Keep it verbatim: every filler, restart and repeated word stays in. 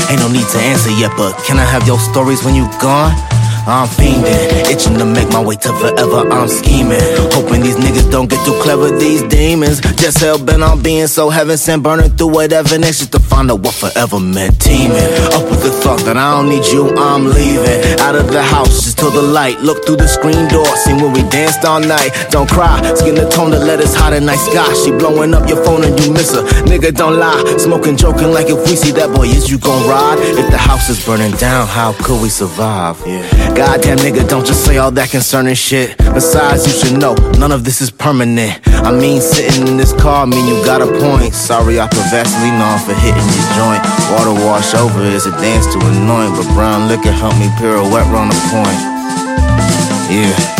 Ain't no need to answer yet, but can I have your stories when you gone? I'm fiending, itching to make my way to forever. I'm scheming, hoping these niggas don't get too clever. These demons just hell-bent on being so heaven sent, burning through whatever next just to find out what forever meant. Teaming up with the thought that I don't need you, I'm leaving out of the house just till the light. Look through the screen door, seen when we danced all night. Don't cry, skin the tone to let us hot in night sky. She blowing up your phone and you miss her. Nigga, don't lie, smoking, joking like if we see that boy, is you gon' ride? If the house is burning down, how could we survive? Yeah. Goddamn nigga, don't just say all that concerning shit. Besides, you should know, none of this is permanent. I mean, sitting in this car mean you got a point. Sorry, I put Vaseline on for hitting your joint. Water wash over is a dance to anoint, but brown liquor help me pirouette round the point. Yeah.